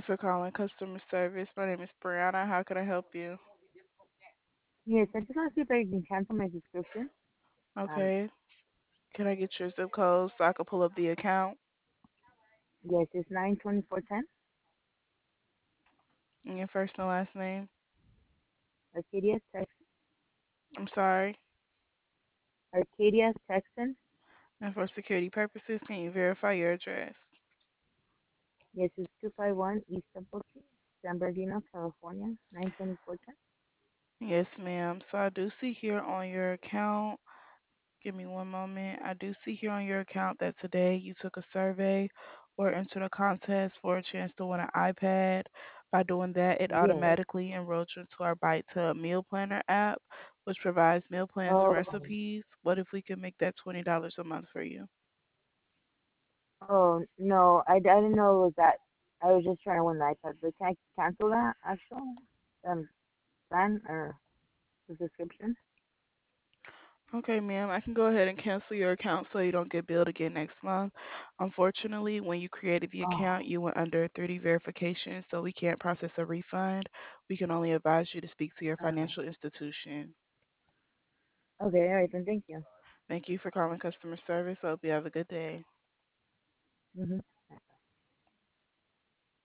for calling customer service. My name is Brianna. How can I help you? Yes, I just want to see if I can cancel my subscription. Um, Okay. Can I get your zip code so I can pull up the account? yes, it's 92410 And your first and last name? Arcadia, I'm sorry. Arcadia, Texan. And for security purposes, can you verify your address? Yes, it's 251 East Temple Street, San Bernardino, California, 92410. Yes, ma'am. So I do see here on your account. Give me one moment. I do see here on your account that today you took a survey or entered a contest for a chance to win an iPad. By doing that, it Yes. automatically enrolled you into our Bite to Meal Planner app, which provides meal plans and Oh, recipes. What if we could make that $20 a month for you? oh no, I didn't know it was that. I was just trying to win the iPad, but can I cancel that actual um plan or the subscription? Okay, ma'am, I can go ahead and cancel your account so you don't get billed again next month. Unfortunately, when you created the Oh, account, you went under 3D verification, so we can't process a refund. We can only advise you to speak to your okay. financial institution. Okay, all right then. Thank you. Thank you for calling customer service. I hope you have a good day. Mhm.